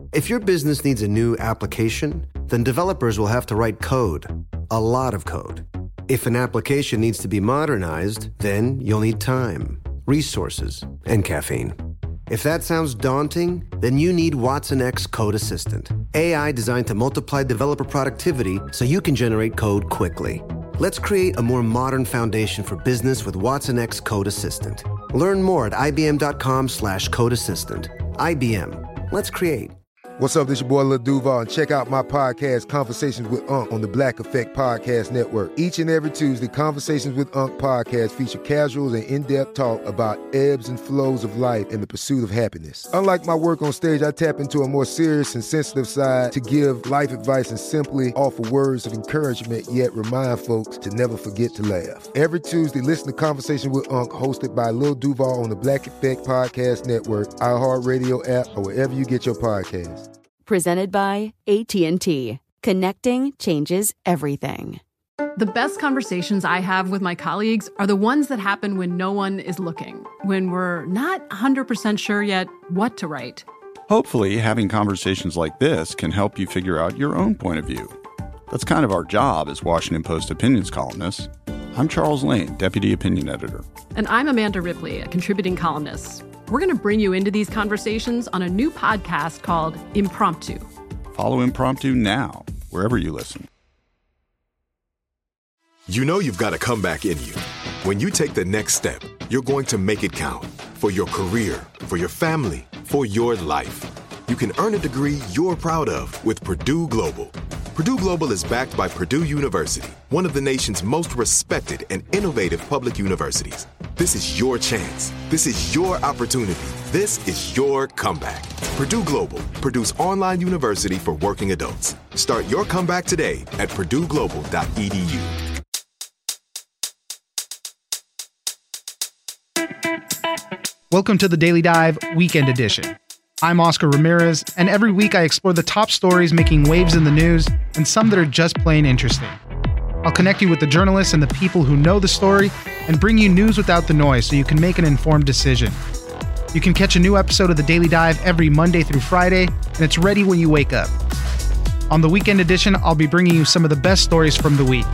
If your business needs a new application, then developers will have to write code, a lot of code. If an application needs to be modernized, then you'll need time, resources, and caffeine. If that sounds daunting, then you need Watson X Code Assistant, AI designed to multiply developer productivity so you can generate code quickly. Let's create a more modern foundation for business with Watson X Code Assistant. Learn more at ibm.com/code assistant. IBM. Let's create. What's up, this your boy Lil Duval, and check out my podcast, Conversations with Unc, on the Black Effect Podcast Network. Each and every Tuesday, Conversations with Unc podcast feature casuals and in-depth talk about ebbs and flows of life and the pursuit of happiness. Unlike my work on stage, I tap into a more serious and sensitive side to give life advice and simply offer words of encouragement, yet remind folks to never forget to laugh. Every Tuesday, listen to Conversation with Unc, hosted by Lil Duval on the Black Effect Podcast Network, iHeartRadio app, or wherever you get your podcasts. Presented by AT&T. Connecting changes everything. The best conversations I have with my colleagues are the ones that happen when no one is looking, when we're not 100% sure yet what to write. Hopefully, having conversations like this can help you figure out your own point of view. That's kind of our job as Washington Post opinions columnists. I'm Charles Lane, Deputy Opinion Editor. And I'm Amanda Ripley, a contributing columnist. We're going to bring you into these conversations on a new podcast called Impromptu. Follow Impromptu now, wherever you listen. You know you've got a comeback in you. When you take the next step, you're going to make it count. For your career, for your family, for your life. You can earn a degree you're proud of with Purdue Global. Purdue Global is backed by Purdue University, one of the nation's most respected and innovative public universities. This is your chance. This is your opportunity. This is your comeback. Purdue Global, Purdue's online university for working adults. Start your comeback today at purdueglobal.edu. Welcome to the Daily Dive Weekend Edition. I'm Oscar Ramirez, and every week I explore the top stories making waves in the news and some that are just plain interesting. I'll connect you with the journalists and the people who know the story and bring you news without the noise so you can make an informed decision. You can catch a new episode of the Daily Dive every Monday through Friday, and it's ready when you wake up. On the Weekend Edition, I'll be bringing you some of the best stories from the week.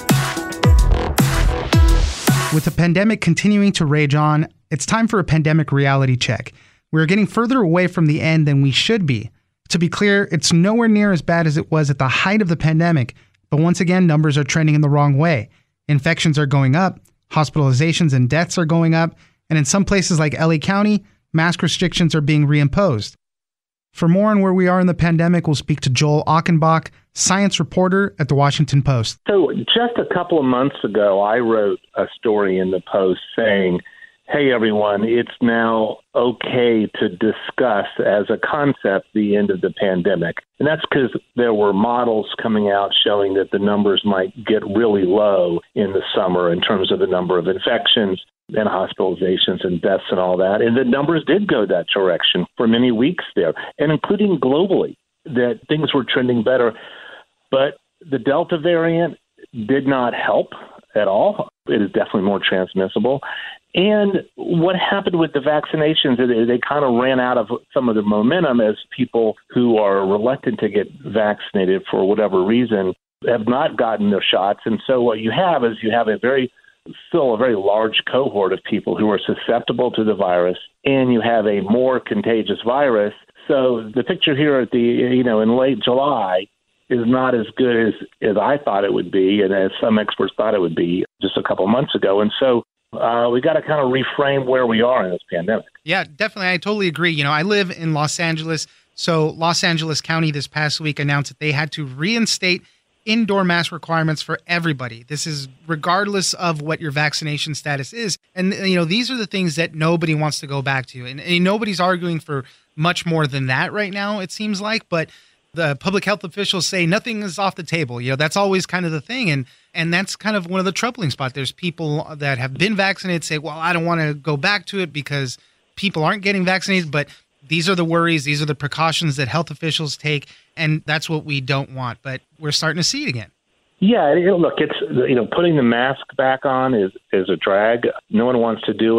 With the pandemic continuing to rage on, it's time for a pandemic reality check. We're getting further away from the end than we should be. To be clear, it's nowhere near as bad as it was at the height of the pandemic, but once again, numbers are trending in the wrong way. Infections are going up, hospitalizations and deaths are going up, and in some places like LA County, mask restrictions are being reimposed. For more on where we are in the pandemic, we'll speak to Joel Achenbach, science reporter at The Washington Post. So just a couple of months ago, I wrote a story in the Post saying, hey, everyone, it's now okay to discuss as a concept the end of the pandemic. And that's because there were models coming out showing that the numbers might get really low in the summer in terms of the number of infections and hospitalizations and deaths and all that. And the numbers did go that direction for many weeks there, and including globally, that things were trending better. But the Delta variant did not help at all. It is definitely more transmissible. And what happened with the vaccinations, they kind of ran out of some of the momentum as people who are reluctant to get vaccinated for whatever reason have not gotten their shots. And so what you have is you have still a very large cohort of people who are susceptible to the virus, and you have a more contagious virus. So the picture here at in late July is not as good as I thought it would be, and as some experts thought it would be just a couple months ago. And so we got to kind of reframe where we are in this pandemic. Yeah, definitely. I totally agree. I live in Los Angeles. So Los Angeles County this past week announced that they had to reinstate indoor mask requirements for everybody. This is regardless of what your vaccination status is. And, these are the things that nobody wants to go back to. And nobody's arguing for much more than that right now, it seems like. But the public health officials say nothing is off the table. That's always kind of the thing. And that's kind of one of the troubling spots. There's people that have been vaccinated say, well, I don't want to go back to it because people aren't getting vaccinated. But these are the worries. These are the precautions that health officials take. And that's what we don't want. But we're starting to see it again. Yeah, look, it's putting the mask back on is a drag. No one wants to do it.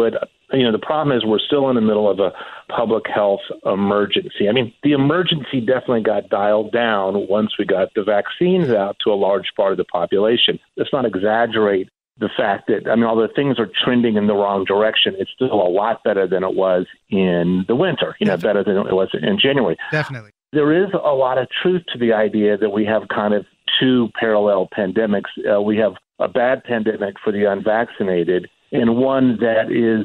the problem is we're still in the middle of a public health emergency. I mean, the emergency definitely got dialed down once we got the vaccines out to a large part of the population. Let's not exaggerate the fact that, although things are trending in the wrong direction, it's still a lot better than it was in the winter, better than it was in January. Definitely. There is a lot of truth to the idea that we have kind of two parallel pandemics. We have a bad pandemic for the unvaccinated and one that is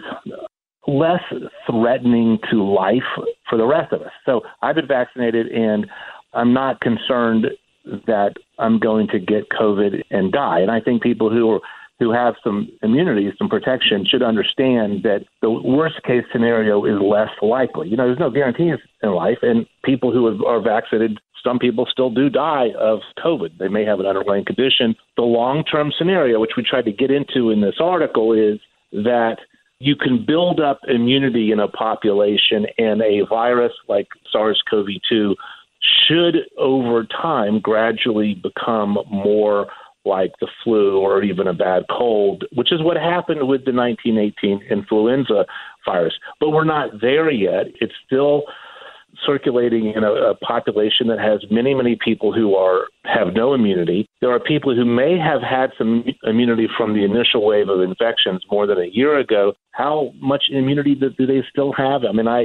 less threatening to life for the rest of us. So I've been vaccinated, and I'm not concerned that I'm going to get COVID and die. And I think people who have some immunity, some protection, should understand that the worst case scenario is less likely. There's no guarantees in life, and people who are vaccinated, some people still do die of COVID. They may have an underlying condition. The long-term scenario, which we tried to get into in this article, is that you can build up immunity in a population, and a virus like SARS-CoV-2 should, over time, gradually become more like the flu or even a bad cold, which is what happened with the 1918 influenza virus. But we're not there yet. It's still circulating in a population that has many, many people who have no immunity. There are people who may have had some immunity from the initial wave of infections more than a year ago. How much immunity do they still have?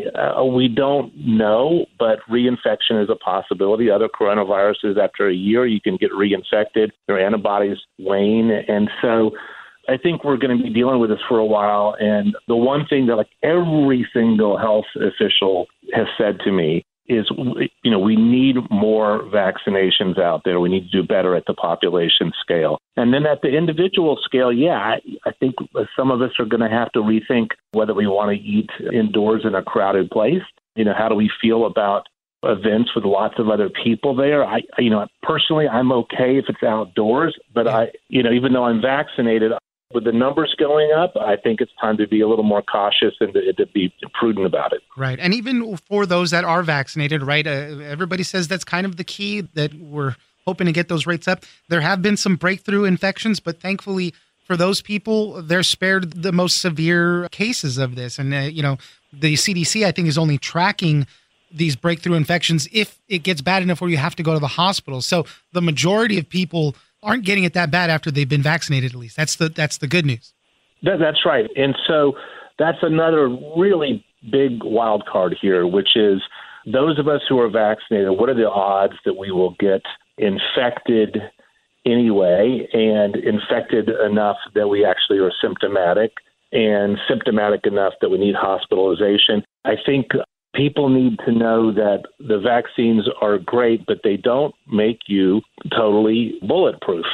We don't know, but reinfection is a possibility. Other coronaviruses, after a year, you can get reinfected. Their antibodies wane. And so I think we're going to be dealing with this for a while. And the one thing that every single health official has said to me is, we need more vaccinations out there. We need to do better at the population scale. And then at the individual scale, I think some of us are going to have to rethink whether we want to eat indoors in a crowded place. How do we feel about events with lots of other people there? Personally, I'm okay if it's outdoors, but even though I'm vaccinated, with the numbers going up, I think it's time to be a little more cautious and to be prudent about it. Right. And even for those that are vaccinated, right, everybody says that's kind of the key, that we're hoping to get those rates up. There have been some breakthrough infections, but thankfully for those people, they're spared the most severe cases of this. And, the CDC, I think, is only tracking these breakthrough infections if it gets bad enough where you have to go to the hospital. So the majority of people aren't getting it that bad after they've been vaccinated, at least. That's the good news. That's right. And so that's another really big wild card here, which is those of us who are vaccinated, what are the odds that we will get infected anyway, and infected enough that we actually are symptomatic, and symptomatic enough that we need hospitalization? I think people need to know that the vaccines are great, but they don't make you totally bulletproof.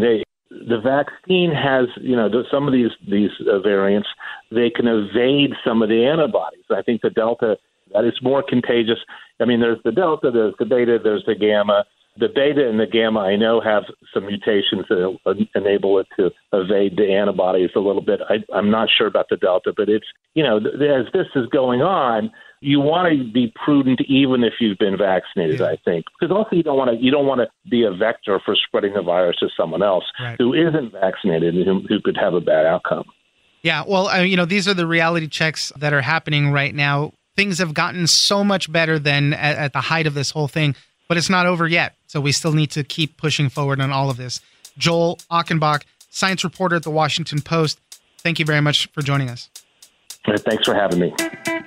The vaccine has, some of these variants, they can evade some of the antibodies. I think the Delta, that is more contagious. There's the Delta, there's the Beta, there's the Gamma. The Beta and the Gamma, I know, have some mutations that enable it to evade the antibodies a little bit. I'm not sure about the Delta, but it's, as this is going on, you want to be prudent even if you've been vaccinated, I think. Because also you don't want to be a vector for spreading the virus to someone else who isn't vaccinated and who could have a bad outcome. Yeah, well, these are the reality checks that are happening right now. Things have gotten so much better than at the height of this whole thing, but it's not over yet. So we still need to keep pushing forward on all of this. Joel Achenbach, science reporter at The Washington Post, thank you very much for joining us. Thanks for having me.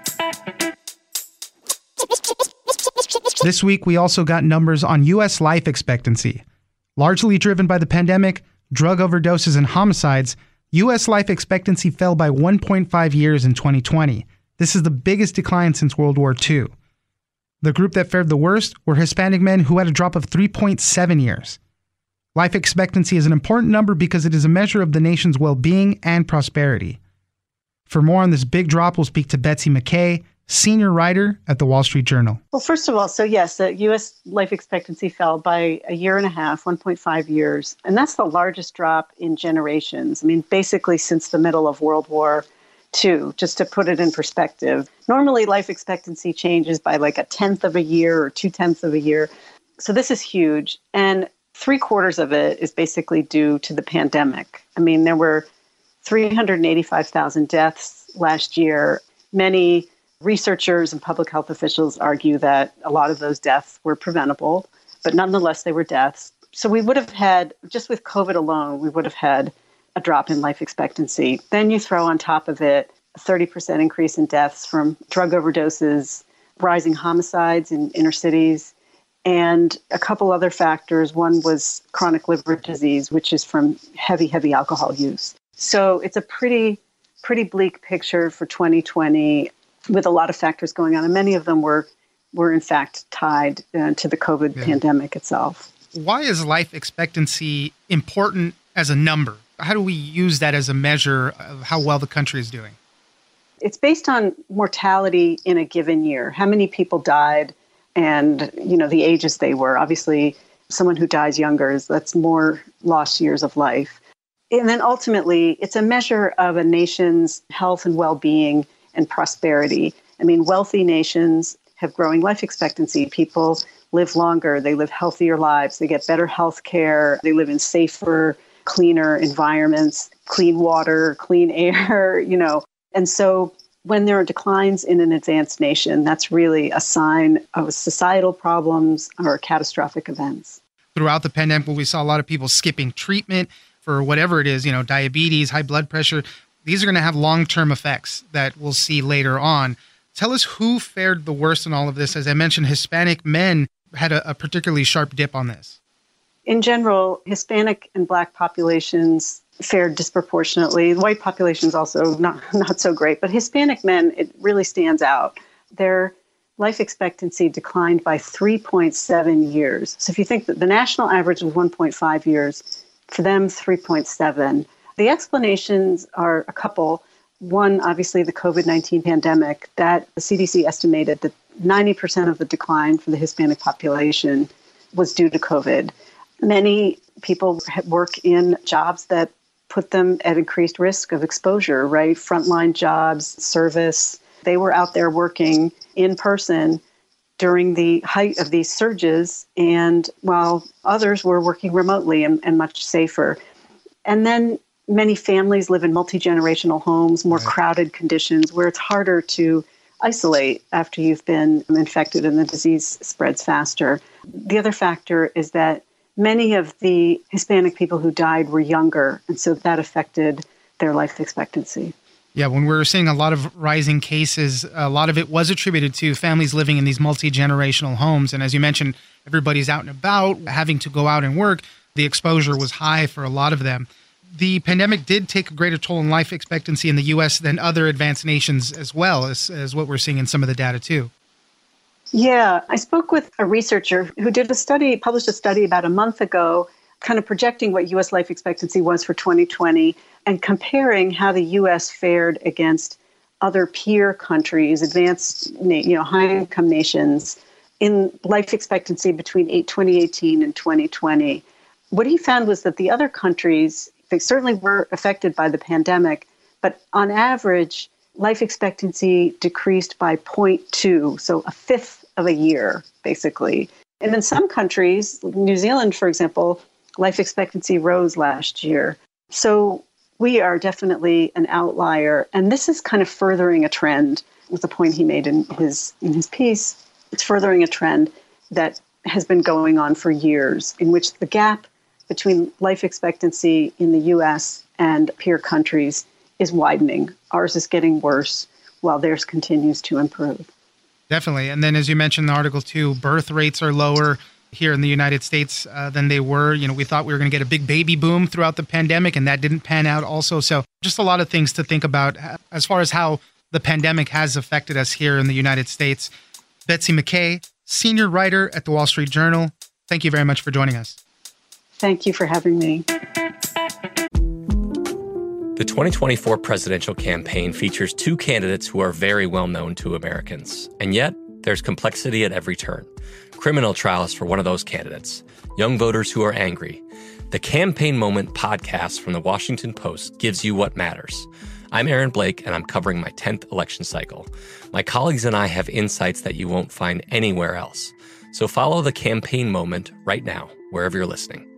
This week, we also got numbers on U.S. life expectancy. Largely driven by the pandemic, drug overdoses, and homicides, U.S. life expectancy fell by 1.5 years in 2020. This is the biggest decline since World War II. The group that fared the worst were Hispanic men, who had a drop of 3.7 years. Life expectancy is an important number because it is a measure of the nation's well-being and prosperity. For more on this big drop, we'll speak to Betsy McKay, senior writer at The Wall Street Journal. Well, first of all, yes, the U.S. life expectancy fell by a year and a half, 1.5 years. And that's the largest drop in generations. Basically since the middle of World War II, just to put it in perspective. Normally, life expectancy changes by like 1/10 of a year or 2/10 of a year. So this is huge. And 3/4 of it is basically due to the pandemic. There were 385,000 deaths last year. Many researchers and public health officials argue that a lot of those deaths were preventable, but nonetheless, they were deaths. So we would have had, just with COVID alone, we would have had a drop in life expectancy. Then you throw on top of it a 30% increase in deaths from drug overdoses, rising homicides in inner cities, and a couple other factors. One was chronic liver disease, which is from heavy alcohol use. So it's a pretty bleak picture for 2020 with a lot of factors going on. And many of them were in fact tied to the COVID pandemic itself. Why is life expectancy important as a number? How do we use that as a measure of how well the country is doing? It's based on mortality in a given year. How many people died and, the ages they were. Obviously, someone who dies younger, that's more lost years of life. And then ultimately, it's a measure of a nation's health and well-being and prosperity. I mean, wealthy nations have growing life expectancy. People live longer, they live healthier lives, they get better health care, they live in safer, cleaner environments, clean water, clean air, And so when there are declines in an advanced nation, that's really a sign of societal problems or catastrophic events. Throughout the pandemic, we saw a lot of people skipping treatment for whatever it is, diabetes, high blood pressure. These are going to have long-term effects that we'll see later on. Tell us who fared the worst in all of this. As I mentioned, Hispanic men had a particularly sharp dip on this. In general, Hispanic and Black populations fared disproportionately. White populations also not so great, but Hispanic men, it really stands out. Their life expectancy declined by 3.7 years. So if you think that the national average was 1.5 years, for them, 3.7. The explanations are a couple. One, obviously, the COVID-19 pandemic, that the CDC estimated that 90% of the decline for the Hispanic population was due to COVID. Many people work in jobs that put them at increased risk of exposure, right? Frontline jobs, service. They were out there working in person during the height of these surges, and while others were working remotely and much safer. And then many families live in multi-generational homes, more crowded conditions where it's harder to isolate after you've been infected and the disease spreads faster. The other factor is that many of the Hispanic people who died were younger, and so that affected their life expectancy. Yeah, when we're seeing a lot of rising cases, a lot of it was attributed to families living in these multi-generational homes. And as you mentioned, everybody's out and about, having to go out and work. The exposure was high for a lot of them. The pandemic did take a greater toll on life expectancy in the U.S. than other advanced nations as well, as what we're seeing in some of the data too. Yeah, I spoke with a researcher who published a study about a month ago, kind of projecting what U.S. life expectancy was for 2020 and comparing how the U.S. fared against other peer countries, advanced, high-income nations in life expectancy between 2018 and 2020. What he found was that the other countries, they certainly were affected by the pandemic, but on average, life expectancy decreased by 0.2, so a fifth of a year, basically. And in some countries, New Zealand, for example, life expectancy rose last year. So we are definitely an outlier. And this is kind of furthering a trend, was the point he made in his piece. It's furthering a trend that has been going on for years, in which the gap between life expectancy in the U.S. and peer countries is widening. Ours is getting worse while theirs continues to improve. Definitely. And then as you mentioned in the article too, birth rates are lower here in the United States than they were. We thought we were going to get a big baby boom throughout the pandemic, and that didn't pan out also. So just a lot of things to think about as far as how the pandemic has affected us here in the United States. Betsy McKay, senior writer at the Wall Street Journal. Thank you very much for joining us. Thank you for having me. The 2024 presidential campaign features two candidates who are very well known to Americans. And yet, there's complexity at every turn. Criminal trials for one of those candidates. Young voters who are angry. The Campaign Moment podcast from the Washington Post gives you what matters. I'm Aaron Blake, and I'm covering my 10th election cycle. My colleagues and I have insights that you won't find anywhere else. So follow The Campaign Moment right now, wherever you're listening.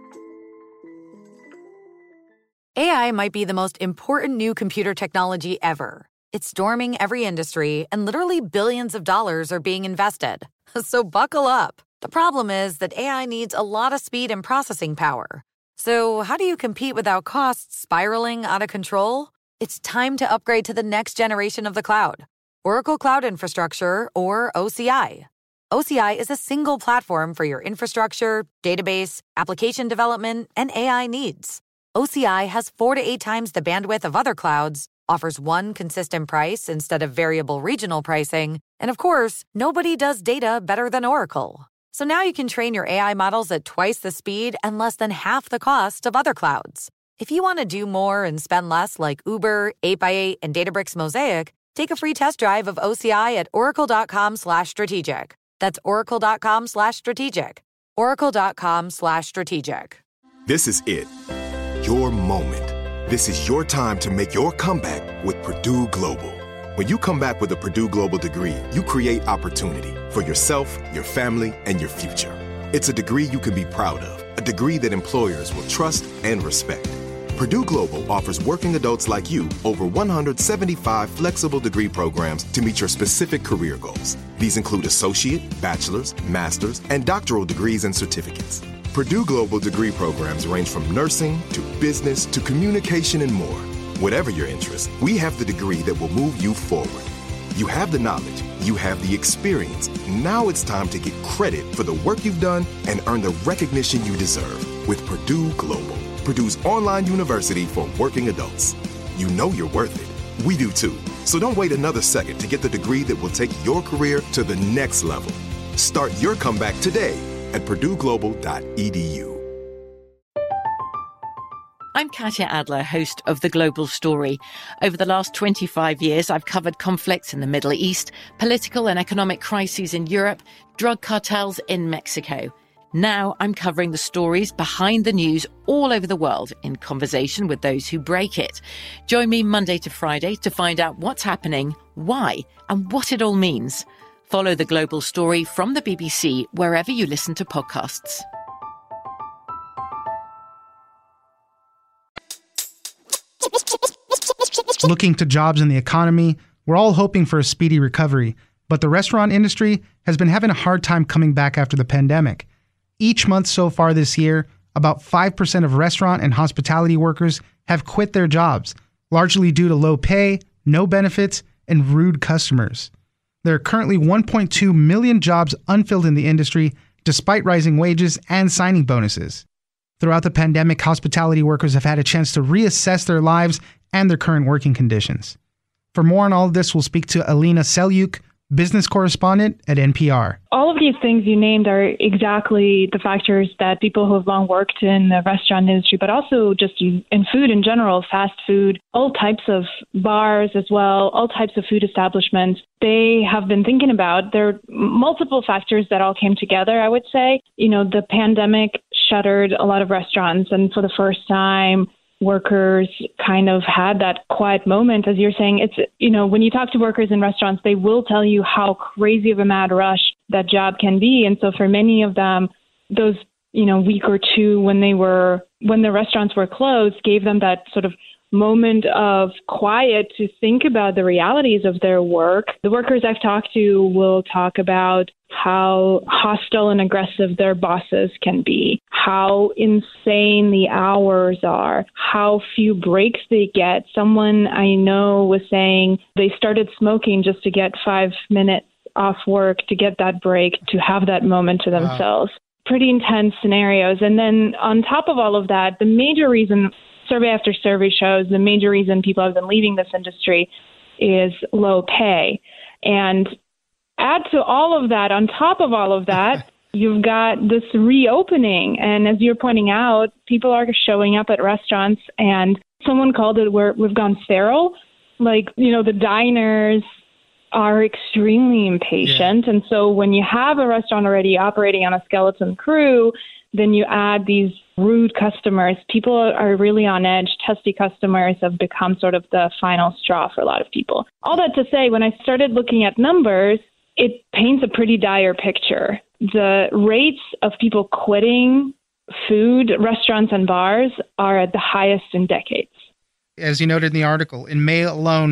AI might be the most important new computer technology ever. It's storming every industry, and literally billions of dollars are being invested. So buckle up. The problem is that AI needs a lot of speed and processing power. So how do you compete without costs spiraling out of control? It's time to upgrade to the next generation of the cloud. Oracle Cloud Infrastructure, or OCI. OCI is a single platform for your infrastructure, database, application development, and AI needs. OCI has 4 to 8 times the bandwidth of other clouds, offers one consistent price instead of variable regional pricing, and of course, nobody does data better than Oracle. So now you can train your AI models at twice the speed and less than half the cost of other clouds. If you want to do more and spend less like Uber, 8x8, and Databricks Mosaic, take a free test drive of OCI at oracle.com/strategic. That's oracle.com/strategic. Oracle.com/strategic. This is it. Your moment. This is your time to make your comeback with Purdue Global. When you come back with a Purdue Global degree, you create opportunity for yourself, your family, and your future. It's a degree you can be proud of, a degree that employers will trust and respect. Purdue Global offers working adults like you over 175 flexible degree programs to meet your specific career goals. These include associate, bachelor's, master's, and doctoral degrees and certificates. Purdue Global degree programs range from nursing to business to communication and more. Whatever your interest, we have the degree that will move you forward. You have the knowledge, you have the experience. Now it's time to get credit for the work you've done and earn the recognition you deserve with Purdue Global, Purdue's online university for working adults. You know you're worth it. We do too. So don't wait another second to get the degree that will take your career to the next level. Start your comeback today at purdueglobal.edu. I'm Katya Adler, host of The Global Story. Over the last 25 years, I've covered conflicts in the Middle East, political and economic crises in Europe, drug cartels in Mexico. Now I'm covering the stories behind the news all over the world in conversation with those who break it. Join me Monday to Friday to find out what's happening, why, and what it all means. Follow The Global Story from the BBC wherever you listen to podcasts. Looking to jobs in the economy, we're all hoping for a speedy recovery, but the restaurant industry has been having a hard time coming back after the pandemic. Each month so far this year, about 5% of restaurant and hospitality workers have quit their jobs, largely due to low pay, no benefits, and rude customers. There are currently 1.2 million jobs unfilled in the industry, despite rising wages and signing bonuses. Throughout the pandemic, hospitality workers have had a chance to reassess their lives and their current working conditions. For more on all of this, we'll speak to Alina Selyuk, business correspondent at NPR. All of these things you named are exactly the factors that people who have long worked in the restaurant industry, but also just in food in general, fast food, all types of bars as well, all types of food establishments, they have been thinking about. There are multiple factors that all came together, I would say. The pandemic shuttered a lot of restaurants, and for the first time, workers kind of had that quiet moment. As you're saying, it's, when you talk to workers in restaurants, they will tell you how crazy of a mad rush that job can be. And so for many of them, those, week or two when the restaurants were closed gave them that sort of moment of quiet to think about the realities of their work. The workers I've talked to will talk about how hostile and aggressive their bosses can be, how insane the hours are, how few breaks they get. Someone I know was saying they started smoking just to get 5 minutes off work, to get that break, to have that moment to themselves. Wow. Pretty intense scenarios. And then on top of all of that, the major reason, survey after survey shows, the major reason people have been leaving this industry is low pay. And add to all of that, on top of all of that, you've got this reopening. And as you're pointing out, people are showing up at restaurants, and someone called it we've gone feral. The diners are extremely impatient. Yeah. And so when you have a restaurant already operating on a skeleton crew, then you add these rude customers. People are really on edge. Testy customers have become sort of the final straw for a lot of people. All that to say, when I started looking at numbers, it paints a pretty dire picture. The rates of people quitting food, restaurants, and bars are at the highest in decades. As you noted in the article, in May alone,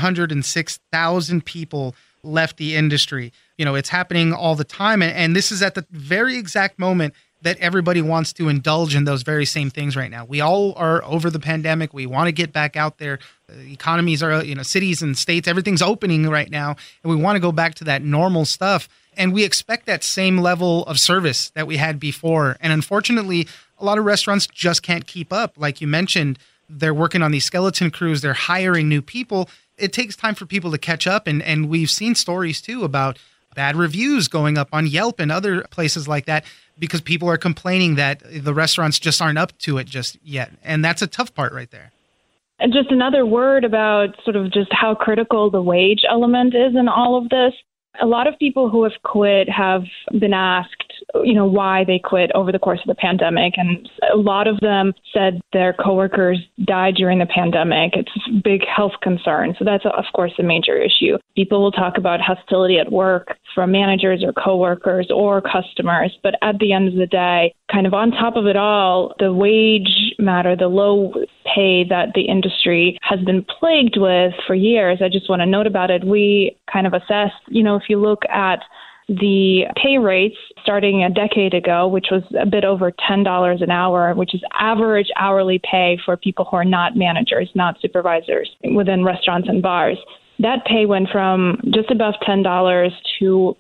706,000 people left the industry. It's happening all the time. And this is at the very exact moment that everybody wants to indulge in those very same things right now. We all are over the pandemic. We want to get back out there. Economies are, cities and states, everything's opening right now. And we want to go back to that normal stuff. And we expect that same level of service that we had before. And unfortunately, a lot of restaurants just can't keep up. Like you mentioned, they're working on these skeleton crews. They're hiring new people. It takes time for people to catch up. And we've seen stories, too, about bad reviews going up on Yelp and other places like that because people are complaining that the restaurants just aren't up to it just yet. And that's a tough part right there. And just another word about sort of just how critical the wage element is in all of this. A lot of people who have quit have been asked, why they quit over the course of the pandemic. And a lot of them said their coworkers died during the pandemic. It's a big health concern. So that's, of course, a major issue. People will talk about hostility at work from managers or coworkers or customers. But at the end of the day, kind of on top of it all, the wage matter, the low pay that the industry has been plagued with for years, I just want to note about it. We kind of assessed, if you look at the pay rates starting a decade ago, which was a bit over $10 an hour, which is average hourly pay for people who are not managers, not supervisors within restaurants and bars. That pay went from just above $10 to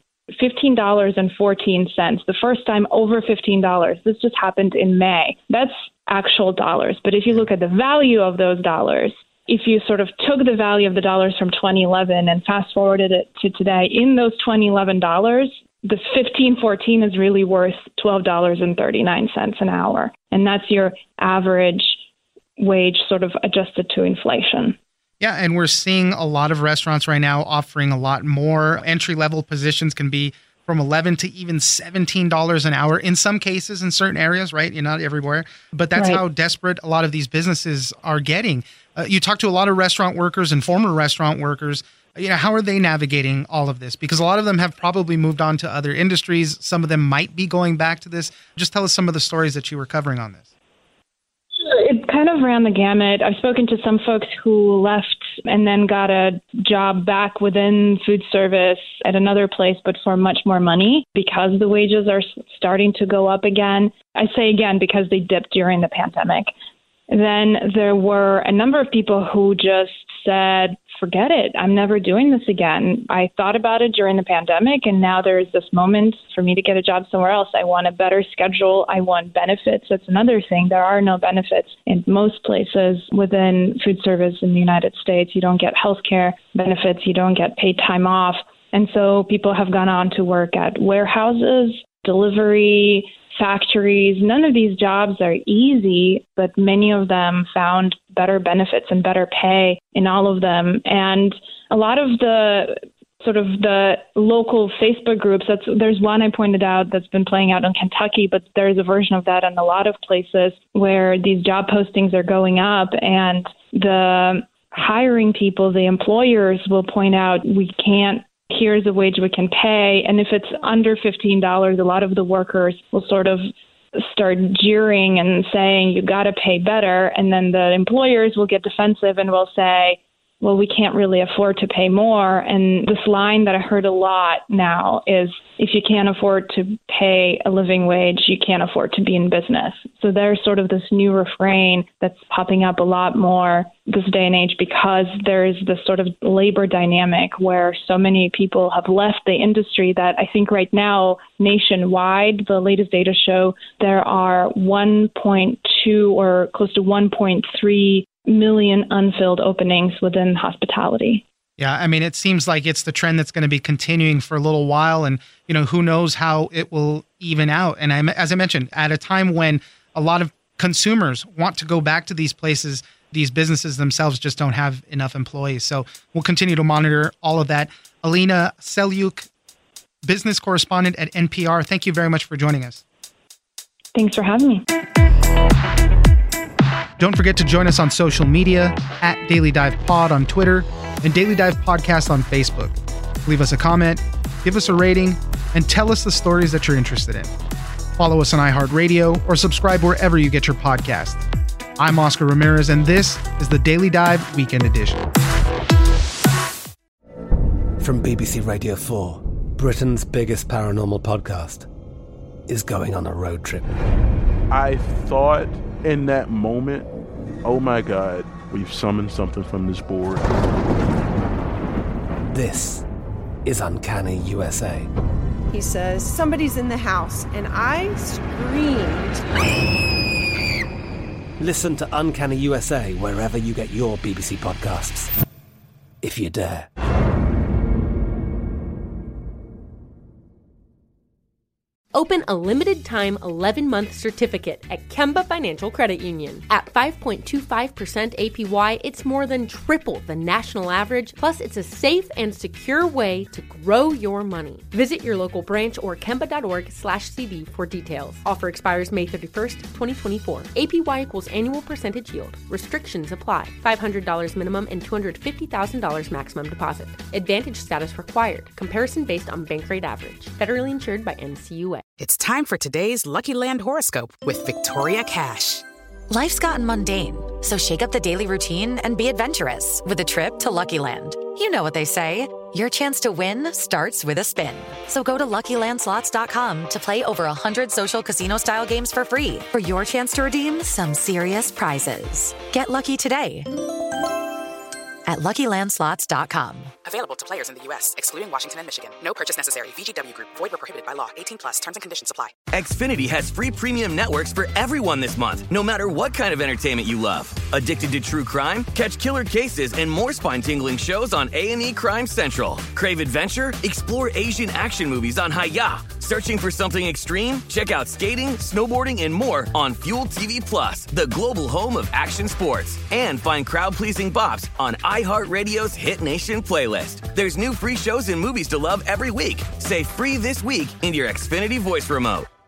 $15.14, the first time over $15. This just happened in May. That's actual dollars. But if you look at the value of those dollars, if you sort of took the value of the dollars from 2011 and fast forwarded it to today, in those 2011 dollars, the $15.14 is really worth $12.39 an hour. And that's your average wage sort of adjusted to inflation. Yeah, and we're seeing a lot of restaurants right now offering a lot more. Entry-level positions can be from $11 to even $17 an hour in some cases, in certain areas, right? Not everywhere. But that's how desperate a lot of these businesses are getting. You talk to a lot of restaurant workers and former restaurant workers. How are they navigating all of this? Because a lot of them have probably moved on to other industries. Some of them might be going back to this. Just tell us some of the stories that you were covering on this. It kind of ran the gamut. I've spoken to some folks who left and then got a job back within food service at another place, but for much more money because the wages are starting to go up again. I say again because they dipped during the pandemic. Then there were a number of people who just said, forget it. I'm never doing this again. I thought about it during the pandemic, and now there's this moment for me to get a job somewhere else. I want a better schedule. I want benefits. That's another thing. There are no benefits in most places within food service in the United States. You don't get health care benefits. You don't get paid time off. And so people have gone on to work at warehouses, delivery, factories. None of these jobs are easy, but many of them found better benefits and better pay in all of them. And a lot of the sort of the local Facebook groups, there's one I pointed out that's been playing out in Kentucky, but there's a version of that in a lot of places where these job postings are going up and the hiring people, the employers will point out, here's a wage we can pay. And if it's under $15, a lot of the workers will sort of start jeering and saying, you got to pay better. And then the employers will get defensive and will say, well, we can't really afford to pay more. And this line that I heard a lot now is, if you can't afford to pay a living wage, you can't afford to be in business. So there's sort of this new refrain that's popping up a lot more this day and age because there's this sort of labor dynamic where so many people have left the industry that I think right now nationwide, the latest data show there are 1.2 or close to 1.3 million unfilled openings within hospitality. Yeah, I mean, it seems like it's the trend that's going to be continuing for a little while, and who knows how it will even out. And as I mentioned, at a time when a lot of consumers want to go back to these places, these businesses themselves just don't have enough employees. So we'll continue to monitor all of that. Alina Selyuk, business correspondent at NPR, thank you very much for joining us. Thanks for having me. Don't forget to join us on social media at Daily Dive Pod on Twitter and Daily Dive Podcast on Facebook. Leave us a comment, give us a rating, and tell us the stories that you're interested in. Follow us on iHeartRadio or subscribe wherever you get your podcast. I'm Oscar Ramirez, and this is the Daily Dive Weekend Edition. From BBC Radio 4, Britain's biggest paranormal podcast is going on a road trip. I thought in that moment, oh my God, we've summoned something from this board. This is Uncanny USA. He says, somebody's in the house, and I screamed. Listen to Uncanny USA wherever you get your BBC podcasts, if you dare. Open a limited-time 11-month certificate at Kemba Financial Credit Union. At 5.25% APY, it's more than triple the national average, plus it's a safe and secure way to grow your money. Visit your local branch or kemba.org/CD for details. Offer expires May 31st, 2024. APY equals annual percentage yield. Restrictions apply. $500 minimum and $250,000 maximum deposit. Advantage status required. Comparison based on bank rate average. Federally insured by NCUA. It's time for today's Lucky Land horoscope with Victoria Cash. Life's gotten mundane, so shake up the daily routine and be adventurous with a trip to Lucky Land. You know what they say, your chance to win starts with a spin. So go to LuckyLandSlots.com to play over 100 social casino-style games for free for your chance to redeem some serious prizes. Get lucky today at LuckyLandSlots.com. Available to players in the U.S., excluding Washington and Michigan. No purchase necessary. VGW Group. Void where prohibited by law. 18+. Terms and conditions apply. Xfinity has free premium networks for everyone this month, no matter what kind of entertainment you love. Addicted to true crime? Catch killer cases and more spine-tingling shows on A&E Crime Central. Crave adventure? Explore Asian action movies on Hi-YAH. Searching for something extreme? Check out skating, snowboarding, and more on Fuel TV Plus, the global home of action sports. And find crowd-pleasing bops on iHeartRadio's Hit Nation playlist. There's new free shows and movies to love every week. Say free this week in your Xfinity voice remote.